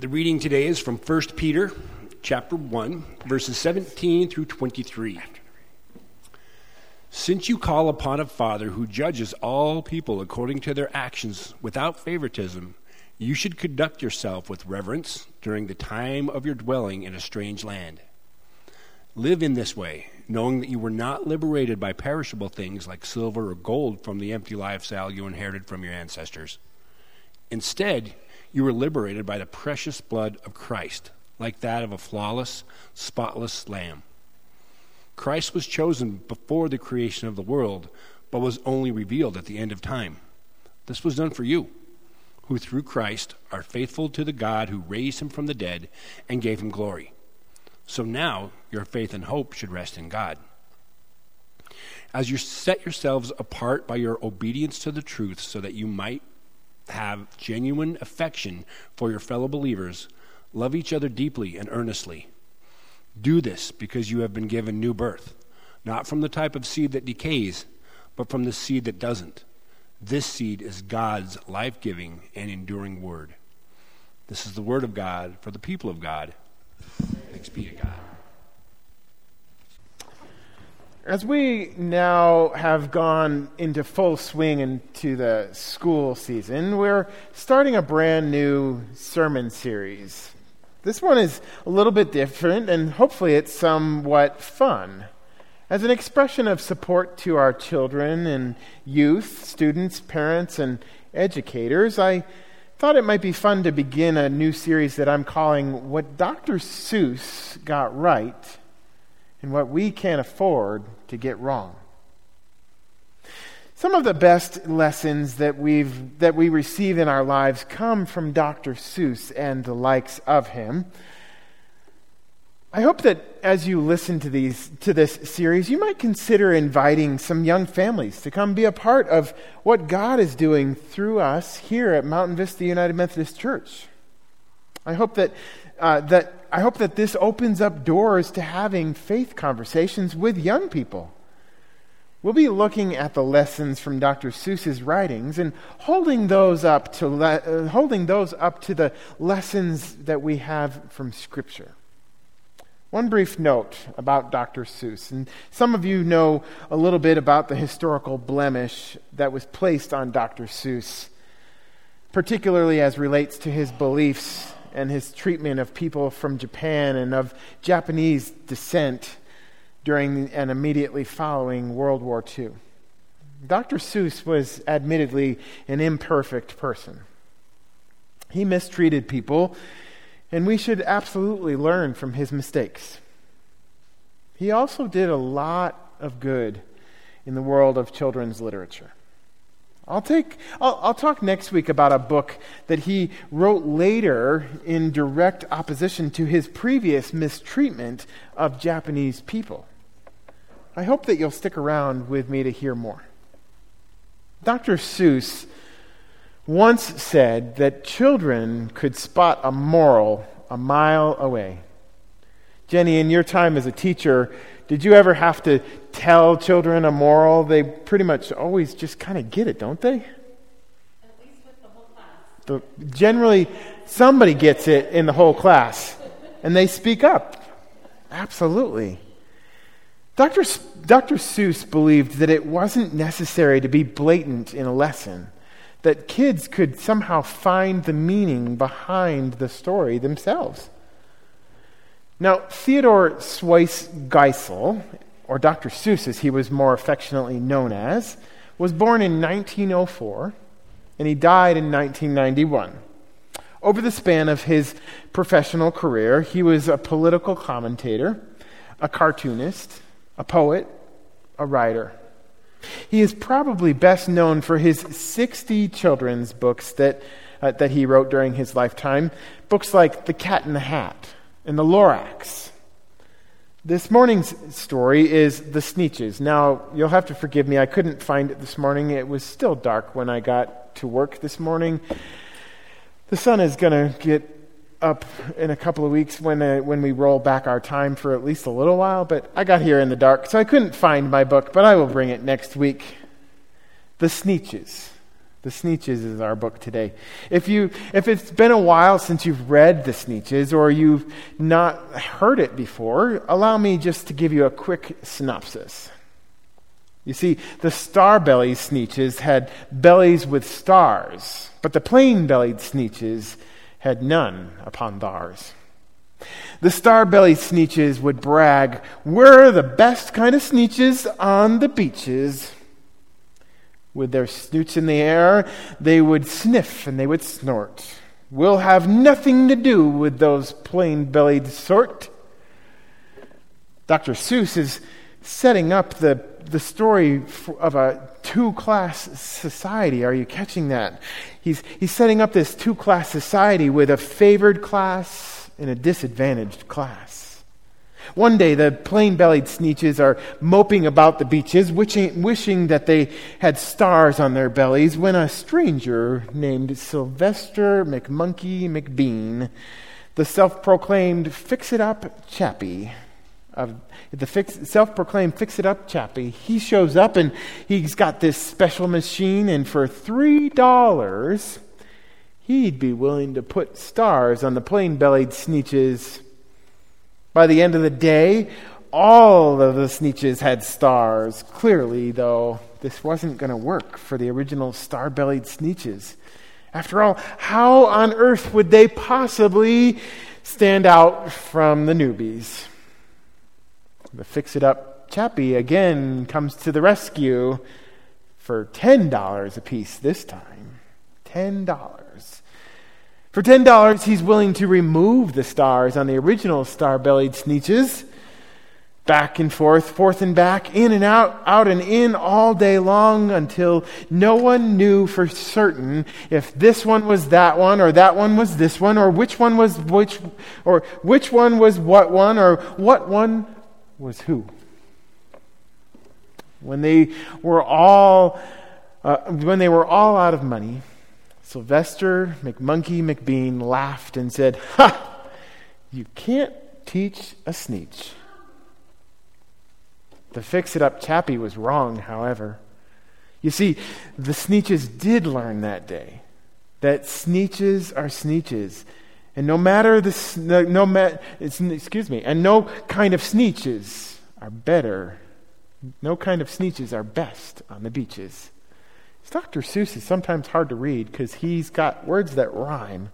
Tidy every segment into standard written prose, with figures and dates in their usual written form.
The reading today is from 1 Peter chapter 1, verses 17 through 23. Since you call upon a Father who judges all people according to their actions without favoritism, you should conduct yourself with reverence during the time of your dwelling in a strange land. Live in this way, knowing that you were not liberated by perishable things like silver or gold from the empty lifestyle you inherited from your ancestors. Instead, you were liberated by the precious blood of Christ, like that of a flawless, spotless lamb. Christ was chosen before the creation of the world, but was only revealed at the end of time. This was done for you, who through Christ are faithful to the God who raised him from the dead and gave him glory. So now your faith and hope should rest in God. As you set yourselves apart by your obedience to the truth so that you might have genuine affection for your fellow believers, love each other deeply and earnestly. Do this because you have been given new birth, not from the type of seed that decays, but from the seed that doesn't. This seed is God's life-giving and enduring word. This is the word of God for the people of God. Thanks be to God. As we now have gone into full swing into the school season, we're starting a brand new sermon series. This one is a little bit different, and hopefully it's somewhat fun. As an expression of support to our children and youth, students, parents, and educators, I thought it might be fun to begin a new series that I'm calling What Dr. Seuss Got Right and What We Can't Afford to Get Wrong. Some of the best lessons that we receive in our lives come from Dr. Seuss and the likes of him. I hope that as you listen to this series, you might consider inviting some young families to come be a part of what God is doing through us here at Mountain Vista United Methodist Church. I hope that this opens up doors to having faith conversations with young people. We'll be looking at the lessons from Dr. Seuss's writings and holding those up to the lessons that we have from Scripture. One brief note about Dr. Seuss, and some of you know a little bit about the historical blemish that was placed on Dr. Seuss, particularly as relates to his beliefs and his treatment of people from Japan and of Japanese descent during and immediately following World War II. Dr. Seuss was admittedly an imperfect person. He mistreated people, and we should absolutely learn from his mistakes. He also did a lot of good in the world of children's literature. I'll talk next week about a book that he wrote later in direct opposition to his previous mistreatment of Japanese people. I hope that you'll stick around with me to hear more. Dr. Seuss once said that children could spot a moral a mile away. Jenny, in your time as a teacher, did you ever have to tell children a moral? They pretty much always just kind of get it, don't they? At least with the whole class. Generally, somebody gets it in the whole class, and they speak up. Absolutely. Dr. Seuss believed that it wasn't necessary to be blatant in a lesson, that kids could somehow find the meaning behind the story themselves. Now, Theodore Seuss Geisel, or Dr. Seuss as he was more affectionately known as, was born in 1904, and he died in 1991. Over the span of his professional career, he was a political commentator, a cartoonist, a poet, a writer. He is probably best known for his 60 children's books that he wrote during his lifetime, books like The Cat in the Hat and The Lorax. This morning's story is The Sneetches. Now, you'll have to forgive me, I couldn't find it this morning. It was still dark when I got to work this morning. The sun is going to get up in a couple of weeks when we roll back our time for at least a little while, but I got here in the dark, so I couldn't find my book, but I will bring it next week. The Sneetches. The Sneetches is our book today. If it's been a while since you've read The Sneetches or you've not heard it before, allow me just to give you a quick synopsis. You see, the star-bellied Sneetches had bellies with stars, but the plain-bellied Sneetches had none upon theirs. The star-bellied Sneetches would brag, "We're the best kind of Sneetches on the beaches." With their snoots in the air, they would sniff and they would snort. "We'll have nothing to do with those plain-bellied sort." Dr. Seuss is setting up the story of a two-class society. Are you catching that? He's setting up this two-class society with a favored class and a disadvantaged class. One day, the plain-bellied Sneetches are moping about the beaches, wishing that they had stars on their bellies, when a stranger named Sylvester McMonkey McBean, the self-proclaimed fix-it-up chappie, self-proclaimed fix-it-up chappie, he shows up and he's got this special machine, and for $3, he'd be willing to put stars on the plain-bellied Sneetches. By the end of the day, all of the Sneetches had stars. Clearly, though, this wasn't going to work for the original star-bellied Sneetches. After all, how on earth would they possibly stand out from the newbies? The fix-it-up chappie again comes to the rescue for $10 apiece this time. $10. For $10, he's willing to remove the stars on the original star-bellied Sneetches. Back and forth and back, in and out and in all day long, until no one knew for certain if this one was that one, or that one was this one, or which one was which, or which one was what one, or what one was who. When they were all out of money, Sylvester McMonkey McBean laughed and said, "Ha! You can't teach a Sneetch." The fix-it-up chappie was wrong, however. You see, the Sneetches did learn that day that Sneetches are Sneetches, and no kind of Sneetches are better. No kind of Sneetches are best on the beaches. Dr. Seuss is sometimes hard to read because he's got words that rhyme.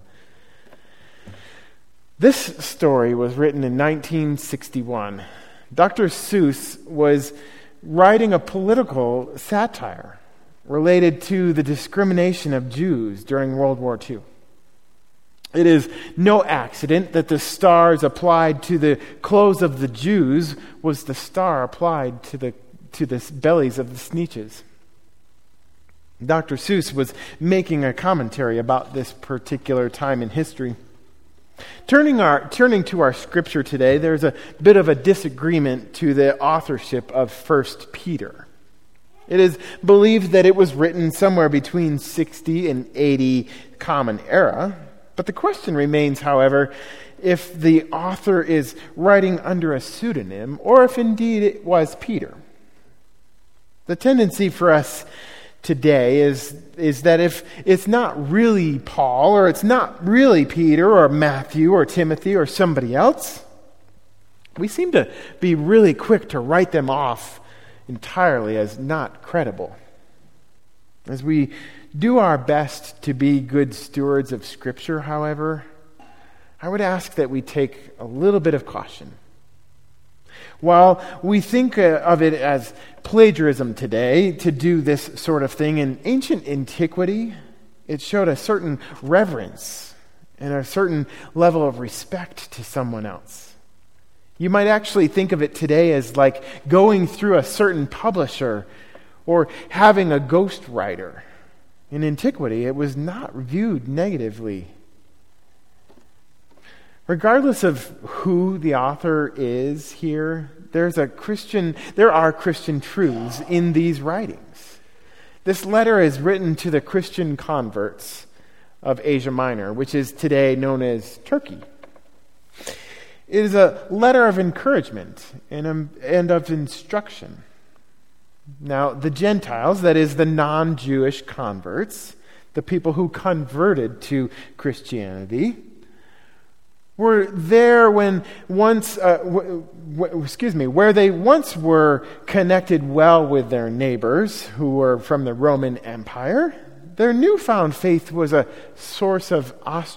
This story was written in 1961. Dr. Seuss was writing a political satire related to the discrimination of Jews during World War II. It is no accident that the stars applied to the clothes of the Jews was the star applied to the bellies of the Sneetches. Dr. Seuss was making a commentary about this particular time in history. Turning to our scripture today, there's a bit of a disagreement to the authorship of 1 Peter. It is believed that it was written somewhere between 60 and 80 Common Era. But the question remains, however, if the author is writing under a pseudonym or if indeed it was Peter. The tendency for us today is that if it's not really Paul, or it's not really Peter or Matthew or Timothy or somebody else, we seem to be really quick to write them off entirely as not credible. As we do our best to be good stewards of Scripture, however, I would ask that we take a little bit of caution. While we think of it as plagiarism today to do this sort of thing, in ancient antiquity, it showed a certain reverence and a certain level of respect to someone else. You might actually think of it today as like going through a certain publisher or having a ghostwriter. In antiquity, it was not viewed negatively. Regardless of who the author is here, there are Christian truths in these writings. This letter is written to the Christian converts of Asia Minor, which is today known as Turkey. It is a letter of encouragement and of instruction. Now, the Gentiles, that is the non-Jewish converts, the people who converted to Christianity, were there where they once were connected well with their neighbors who were from the Roman Empire. Their newfound faith was a source of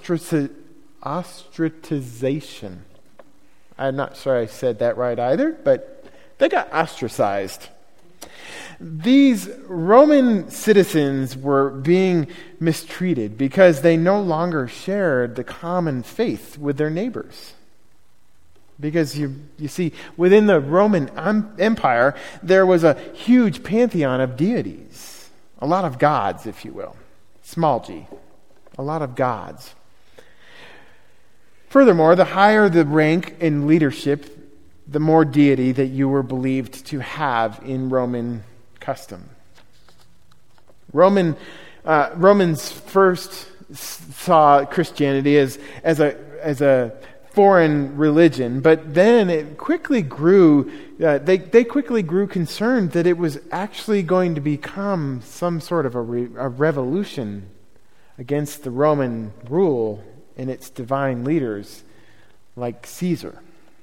ostracization. I'm not sure I said that right either, but they got ostracized. These Roman citizens were being mistreated because they no longer shared the common faith with their neighbors. Because you see, within the Roman Empire, there was a huge pantheon of deities. A lot of gods, if you will. Small g. A lot of gods. Furthermore, the higher the rank in leadership, the more deity that you were believed to have in Roman custom. Romans first saw Christianity as a foreign religion, but then it quickly grew. They quickly grew concerned that it was actually going to become some sort of a revolution against the Roman rule and its divine leaders, like Caesar.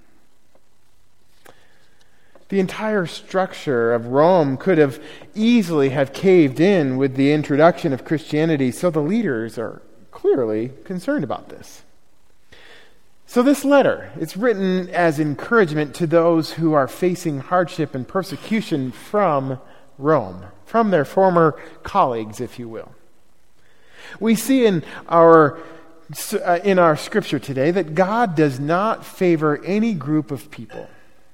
The entire structure of Rome could have easily have caved in with the introduction of Christianity, so the leaders are clearly concerned about this. So this letter, it's written as encouragement to those who are facing hardship and persecution from Rome, from their former colleagues, if you will. We see in our scripture today that God does not favor any group of people.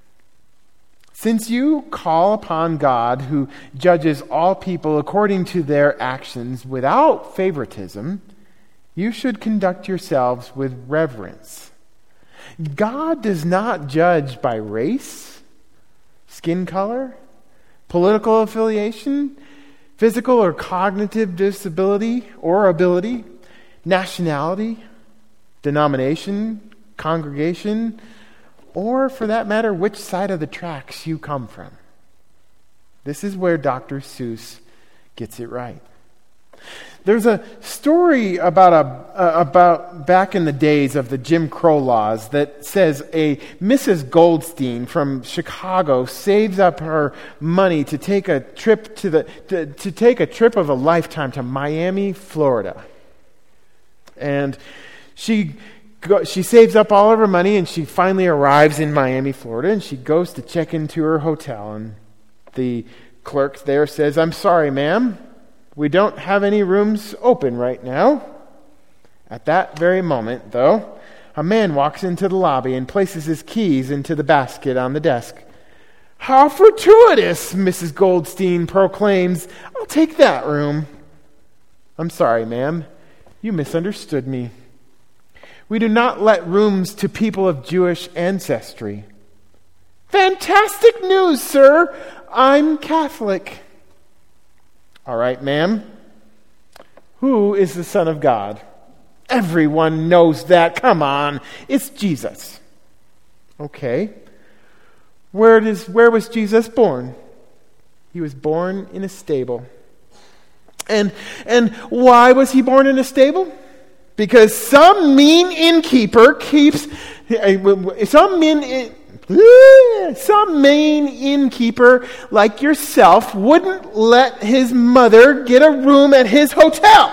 Since you call upon God, who judges all people according to their actions without favoritism, you should conduct yourselves with reverence. God does not judge by race, skin color, political affiliation, physical or cognitive disability or ability, nationality, denomination, congregation, or, for that matter, which side of the tracks you come from. This is where Dr. Seuss gets it right. There's a story about back in the days of the Jim Crow laws that says a Mrs. Goldstein from Chicago saves up her money to take a trip to take a trip of a lifetime to Miami, Florida, and she saves up all of her money, and she finally arrives in Miami, Florida, and she goes to check into her hotel, and the clerk there says, "I'm sorry, ma'am, we don't have any rooms open right now." At that very moment, though, a man walks into the lobby and places his keys into the basket on the desk. "How fortuitous," Mrs. Goldstein proclaims. "I'll take that room." "I'm sorry, ma'am, you misunderstood me. We do not let rooms to people of Jewish ancestry." "Fantastic news, sir. I'm Catholic." "All right, ma'am. Who is the Son of God?" "Everyone knows that. Come on. It's Jesus." "Okay. Where was Jesus born?" "He was born in a stable." And why was he born in a stable?" "Because some mean innkeeper like yourself wouldn't let his mother get a room at his hotel."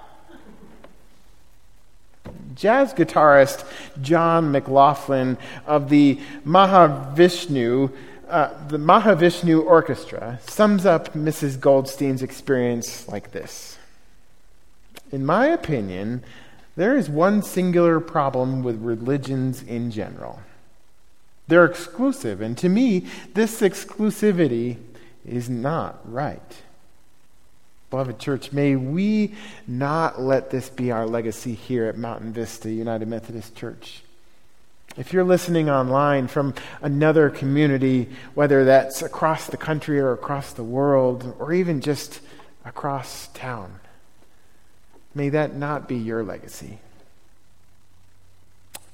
Jazz guitarist John McLaughlin of the Mahavishnu Orchestra sums up Mrs. Goldstein's experience like this. "In my opinion, there is one singular problem with religions in general. They're exclusive, and to me, this exclusivity is not right." Beloved church, may we not let this be our legacy here at Mountain Vista United Methodist Church. If you're listening online from another community, whether that's across the country or across the world, or even just across town, may that not be your legacy.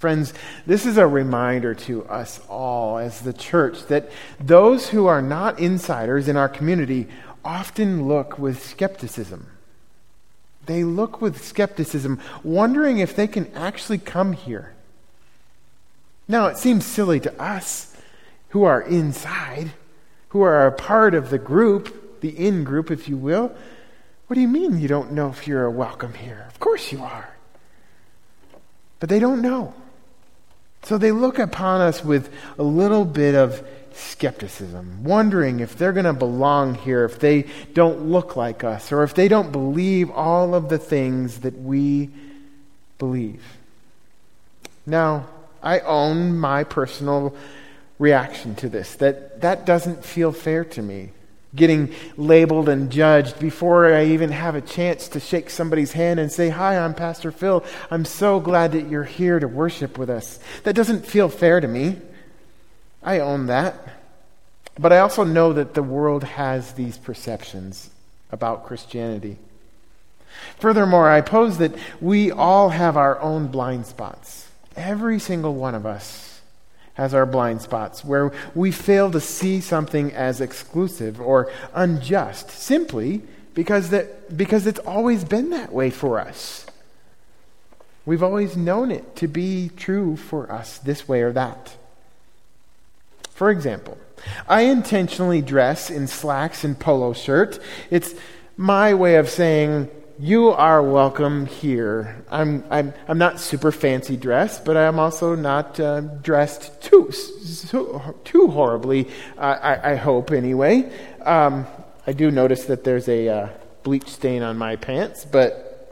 Friends, this is a reminder to us all as the church that those who are not insiders in our community often look with skepticism. They look with skepticism, wondering if they can actually come here. Now, it seems silly to us who are inside, who are a part of the group, the in-group, if you will. What do you mean you don't know if you're welcome here? Of course you are. But they don't know. So they look upon us with a little bit of skepticism, wondering if they're going to belong here, if they don't look like us, or if they don't believe all of the things that we believe. Now, I own my personal reaction to this, that doesn't feel fair to me. Getting labeled and judged before I even have a chance to shake somebody's hand and say, "Hi, I'm Pastor Phil. I'm so glad that you're here to worship with us." That doesn't feel fair to me. I own that. But I also know that the world has these perceptions about Christianity. Furthermore, I pose that we all have our own blind spots. Every single one of us has our blind spots where we fail to see something as exclusive or unjust simply because it's always been that way for us. We've always known it to be true for us this way or that. For example, I intentionally dress in slacks and polo shirt. It's my way of saying, "You are welcome here." I'm not super fancy dressed, but I'm also not dressed too horribly. I hope anyway. I do notice that there's a bleach stain on my pants, but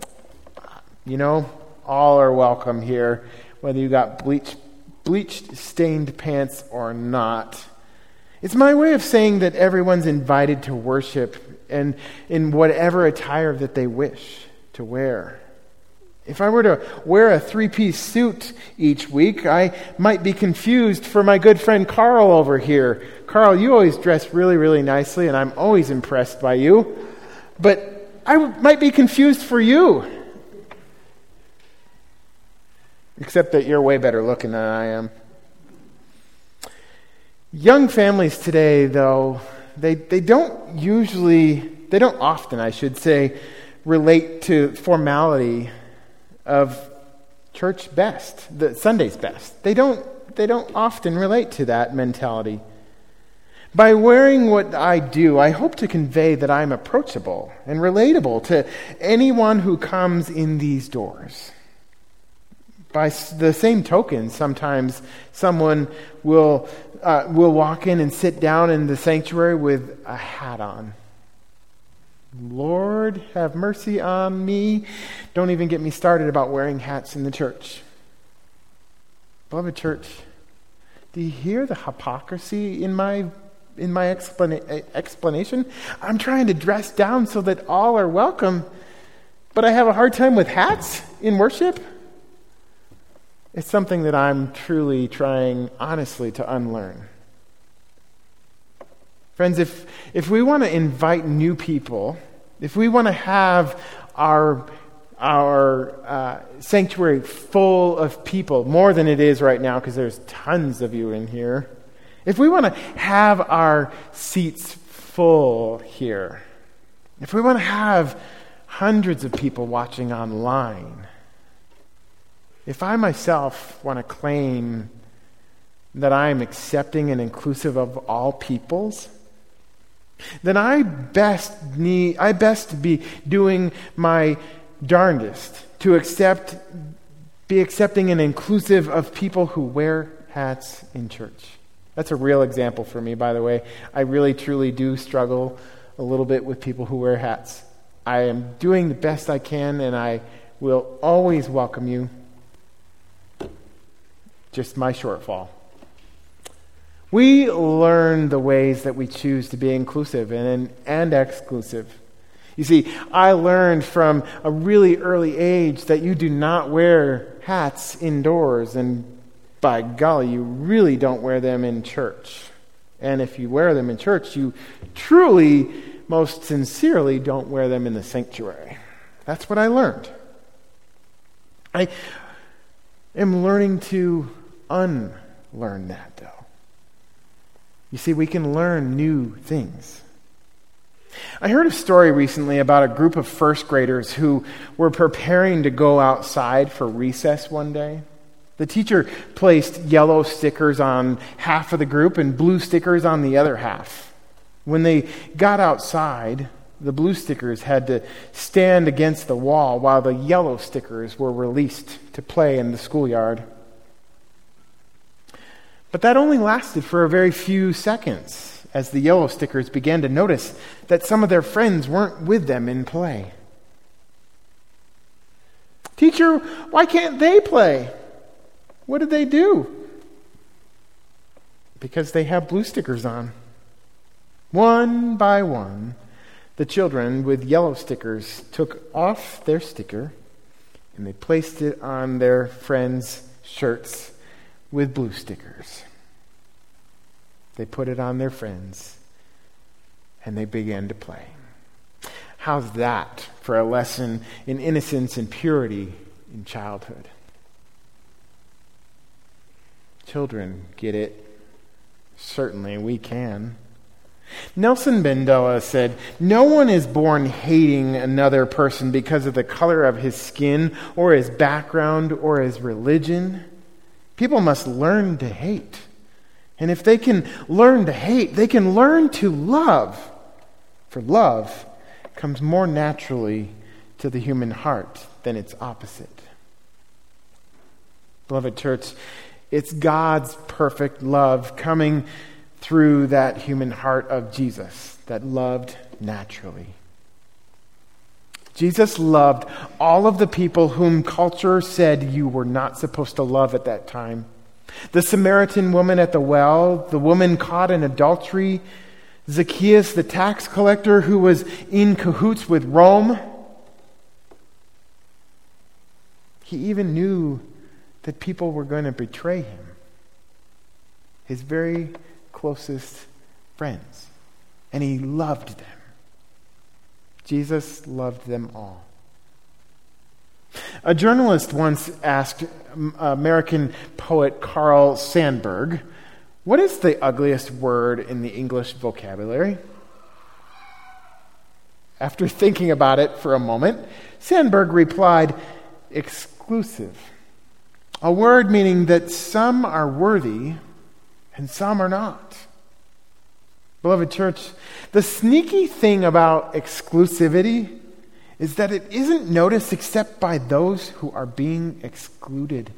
all are welcome here, whether you got bleached stained pants or not. It's my way of saying that everyone's invited to worship and in whatever attire that they wish to wear. If I were to wear a 3-piece suit each week, I might be confused for my good friend Carl over here. Carl, you always dress really, really nicely, and I'm always impressed by you. But I might be confused for you. Except that you're way better looking than I am. Young families today, though, they don't often, I should say, relate to formality of church best, the Sunday's best. They don't often relate to that mentality. By wearing what I do, I hope to convey that I'm approachable and relatable to anyone who comes in these doors. By the same token, sometimes someone will walk in and sit down in the sanctuary with a hat on. Lord, have mercy on me. Don't even get me started about wearing hats in the church. Beloved church, do you hear the hypocrisy in my explanation? I'm trying to dress down so that all are welcome, but I have a hard time with hats in worship? It's something that I'm truly trying honestly to unlearn. Friends, if we want to invite new people, if we want to have our sanctuary full of people, more than it is right now because there's tons of you in here, if we want to have our seats full here, if we want to have hundreds of people watching online, if I myself want to claim that I am accepting and inclusive of all peoples, then I best be doing my darndest to be accepting and inclusive of people who wear hats in church. That's a real example for me, by the way. I really, truly do struggle a little bit with people who wear hats. I am doing the best I can, and I will always welcome you. Just my shortfall. We learn the ways that we choose to be inclusive and exclusive. You see, I learned from a really early age that you do not wear hats indoors, and by golly, you really don't wear them in church. And if you wear them in church, you truly, most sincerely don't wear them in the sanctuary. That's what I learned. am learning to unlearn that, though. You see, we can learn new things. I heard a story recently about a group of first graders who were preparing to go outside for recess one day. The teacher placed yellow stickers on half of the group and blue stickers on the other half. When they got outside, the blue stickers had to stand against the wall while the yellow stickers were released to play in the schoolyard. But that only lasted for a very few seconds as the yellow stickers began to notice that some of their friends weren't with them in play. "Teacher, why can't they play?" "What did they do?" "Because they have blue stickers on." One by one, the children with yellow stickers took off their sticker and they placed it on their friends' shirts with blue stickers. They put it on their friends and they began to play. How's that for a lesson in innocence and purity in childhood? Children get it. Certainly we can. Nelson Mandela said, "No one is born hating another person because of the color of his skin or his background or his religion. People must learn to hate. And if they can learn to hate, they can learn to love. For love comes more naturally to the human heart than its opposite." Beloved church, it's God's perfect love coming through that human heart of Jesus that loved naturally. Jesus loved all of the people whom culture said you were not supposed to love at that time. The Samaritan woman at the well, the woman caught in adultery, Zacchaeus the tax collector who was in cahoots with Rome. He even knew that people were going to betray him. His very closest friends. And he loved them. Jesus loved them all. A journalist once asked American poet Carl Sandburg, "What is the ugliest word in the English vocabulary?" After thinking about it for a moment, Sandburg replied, "Exclusive. A word meaning that some are worthy and some are not." Beloved church, the sneaky thing about exclusivity is that it isn't noticed except by those who are being excluded.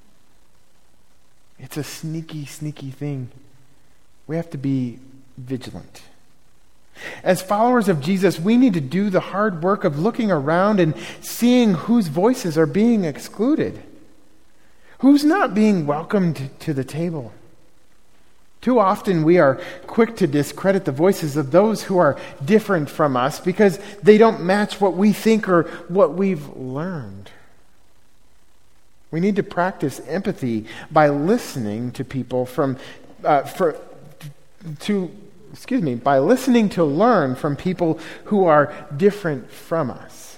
It's a sneaky, sneaky thing. We have to be vigilant. As followers of Jesus, we need to do the hard work of looking around and seeing whose voices are being excluded. Who's not being welcomed to the table? Too often we are quick to discredit the voices of those who are different from us because they don't match what we think or what we've learned. We need to practice empathy by listening to people by listening to learn from people who are different from us.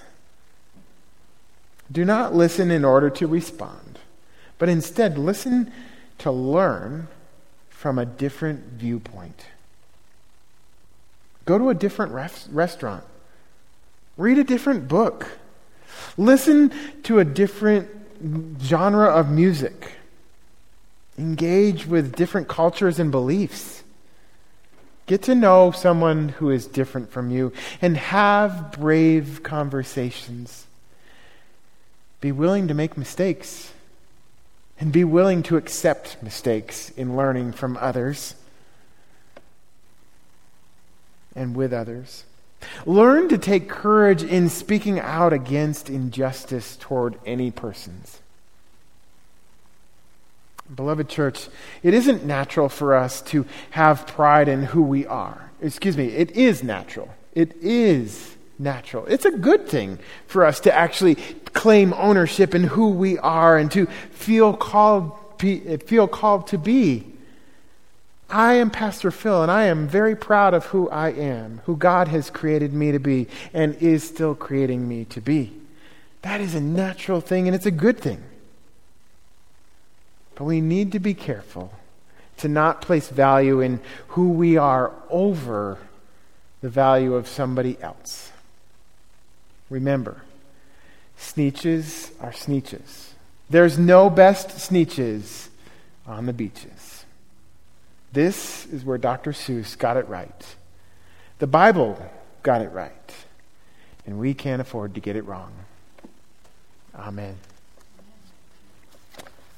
Do not listen in order to respond, but instead listen to learn from a different viewpoint. Go to a different restaurant. Read a different book. Listen to a different genre of music. Engage with different cultures and beliefs. Get to know someone who is different from you and have brave conversations. Be willing to make mistakes. And be willing to accept mistakes in learning from others and with others. Learn to take courage in speaking out against injustice toward any persons. Beloved church, it isn't natural for us to have pride in who we are. It is natural. It is natural. It's a good thing for us to actually claim ownership in who we are and to feel called to be. I am Pastor Phil, and I am very proud of who I am, who God has created me to be and is still creating me to be. That is a natural thing, and it's a good thing. But we need to be careful to not place value in who we are over the value of somebody else. Remember, Sneetches are Sneetches. There's no best Sneetches on the beaches. This is where Dr. Seuss got it right. The Bible got it right. And we can't afford to get it wrong. Amen.